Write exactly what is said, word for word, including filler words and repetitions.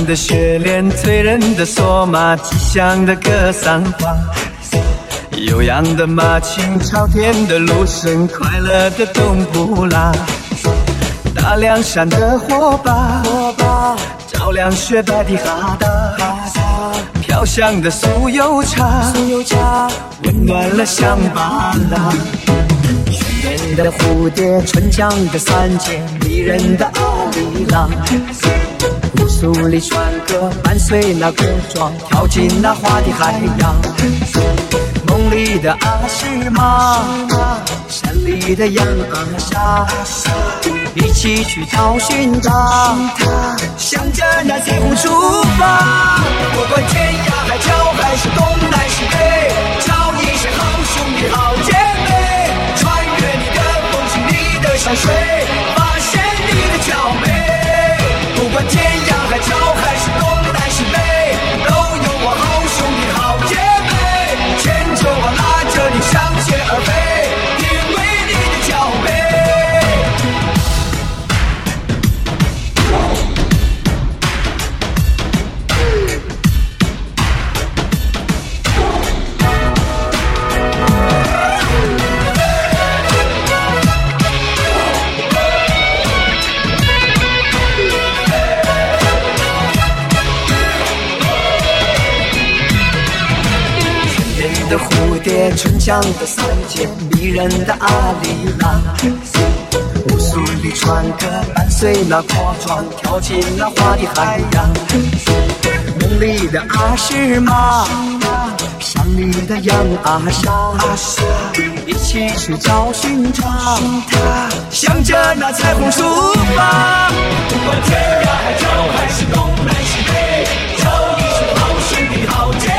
样的雪恋，醉人的索马，吉祥的格桑花，悠扬的马琴，朝天的芦笙，快乐的冬不拉。大凉山的火把，照亮雪白的哈达，飘香的酥油茶，温暖了乡巴拉。许愿的蝴蝶，春江的三姐，迷人的阿里郎，乌苏里船歌，伴随那古装，跳进那花的海洋。梦里的阿诗玛，山里的羊儿沙，一起去找寻它，向着那彩虹出发。不管天涯海角还是东南西北，找一声好兄弟好姐妹，穿越你的风景，你的山水，发现你的娇美。不管天涯海角还是东南西北，都有我好兄弟好姐妹，牵着我拉着你向前而飞，因为你的娇美。的蝴蝶，春江的三姐，迷人的阿里郎，乌苏里船歌，伴随那国妆，跳进那花的海洋。梦里的阿诗玛，山里的羊阿莎，一起去找寻它，向着那彩虹出发。不管天涯海角还是东南西北，找一声好兄弟好姐